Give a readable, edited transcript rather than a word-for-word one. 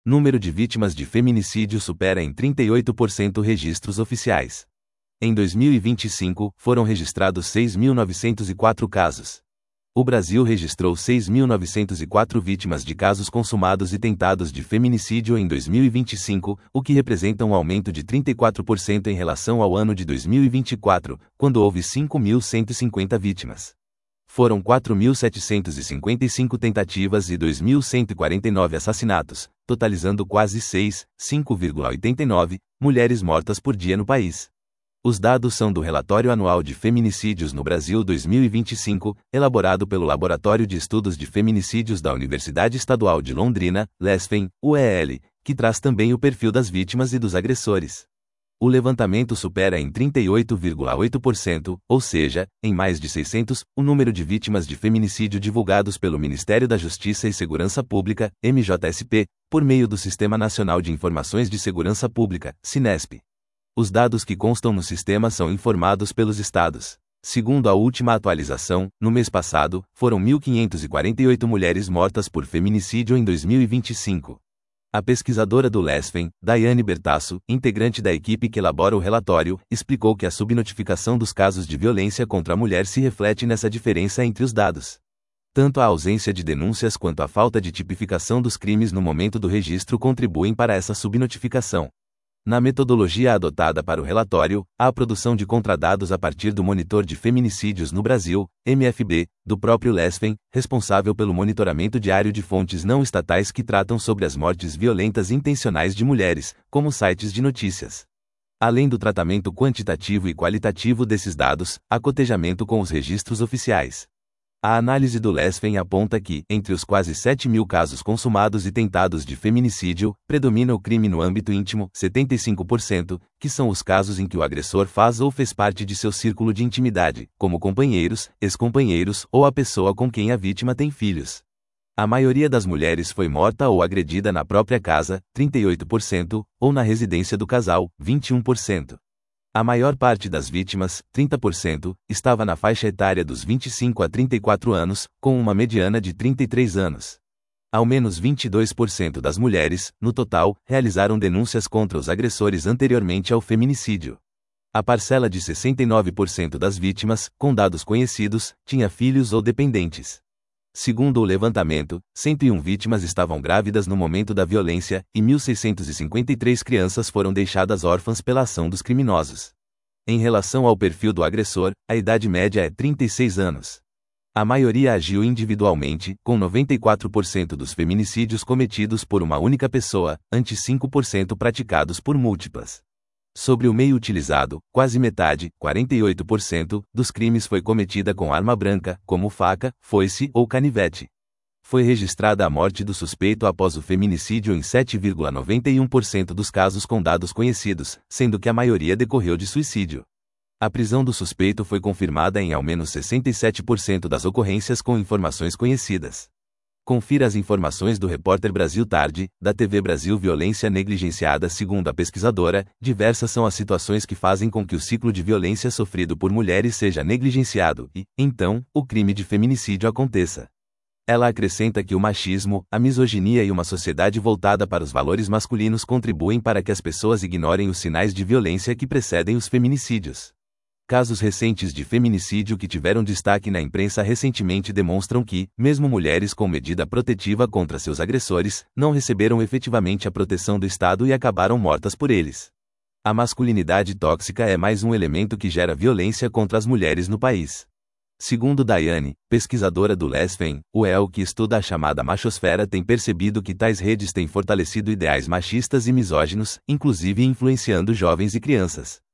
Número de vítimas de feminicídio supera em 38% registros oficiais. Em 2025, foram registrados 6.904 casos. O Brasil registrou 6.904 vítimas de casos consumados e tentados de feminicídio em 2025, o que representa um aumento de 34% em relação ao ano de 2024, quando houve 5.150 vítimas. Foram 4.755 tentativas e 2.149 assassinatos, totalizando quase 5,89 mulheres mortas por dia no país. Os dados são do Relatório Anual de Feminicídios no Brasil 2025, elaborado pelo Laboratório de Estudos de Feminicídios da Universidade Estadual de Londrina, LESFEM, UEL, que traz também o perfil das vítimas e dos agressores. O levantamento supera em 38,8%, ou seja, em mais de 600, o número de vítimas de feminicídio divulgados pelo Ministério da Justiça e Segurança Pública, MJSP, por meio do Sistema Nacional de Informações de Segurança Pública, SINESP. Os dados que constam no sistema são informados pelos estados. Segundo a última atualização, no mês passado, foram 1.548 mulheres mortas por feminicídio em 2025. A pesquisadora do LESFEM, Daiane Bertasso, integrante da equipe que elabora o relatório, explicou que a subnotificação dos casos de violência contra a mulher se reflete nessa diferença entre os dados. Tanto a ausência de denúncias quanto a falta de tipificação dos crimes no momento do registro contribuem para essa subnotificação. Na metodologia adotada para o relatório, há a produção de contradados a partir do Monitor de Feminicídios no Brasil, MFB, do próprio LESFEM, responsável pelo monitoramento diário de fontes não estatais que tratam sobre as mortes violentas intencionais de mulheres, como sites de notícias. Além do tratamento quantitativo e qualitativo desses dados, há cotejamento com os registros oficiais. A análise do LESFEM aponta que, entre os quase 7.000 casos consumados e tentados de feminicídio, predomina o crime no âmbito íntimo, 75%, que são os casos em que o agressor faz ou fez parte de seu círculo de intimidade, como companheiros, ex-companheiros ou a pessoa com quem a vítima tem filhos. A maioria das mulheres foi morta ou agredida na própria casa, 38%, ou na residência do casal, 21%. A maior parte das vítimas, 30%, estava na faixa etária dos 25 a 34 anos, com uma mediana de 33 anos. Ao menos 22% das mulheres, no total, realizaram denúncias contra os agressores anteriormente ao feminicídio. A parcela de 69% das vítimas, com dados conhecidos, tinha filhos ou dependentes. Segundo o levantamento, 101 vítimas estavam grávidas no momento da violência, e 1.653 crianças foram deixadas órfãs pela ação dos criminosos. Em relação ao perfil do agressor, a idade média é 36 anos. A maioria agiu individualmente, com 94% dos feminicídios cometidos por uma única pessoa, ante 5% praticados por múltiplas. Sobre o meio utilizado, quase metade, 48%, dos crimes foi cometida com arma branca, como faca, foice ou canivete. Foi registrada a morte do suspeito após o feminicídio em 7,91% dos casos com dados conhecidos, sendo que a maioria decorreu de suicídio. A prisão do suspeito foi confirmada em ao menos 67% das ocorrências com informações conhecidas. Confira as informações do Repórter Brasil Tarde, da TV Brasil. Violência negligenciada. Segundo a pesquisadora, diversas são as situações que fazem com que o ciclo de violência sofrido por mulheres seja negligenciado e, então, o crime de feminicídio aconteça. Ela acrescenta que o machismo, a misoginia e uma sociedade voltada para os valores masculinos contribuem para que as pessoas ignorem os sinais de violência que precedem os feminicídios. Casos recentes de feminicídio que tiveram destaque na imprensa recentemente demonstram que, mesmo mulheres com medida protetiva contra seus agressores, não receberam efetivamente a proteção do Estado e acabaram mortas por eles. A masculinidade tóxica é mais um elemento que gera violência contra as mulheres no país. Segundo Daiane, pesquisadora do LESFEM, UEL, que estuda a chamada machosfera, tem percebido que tais redes têm fortalecido ideais machistas e misóginos, inclusive influenciando jovens e crianças.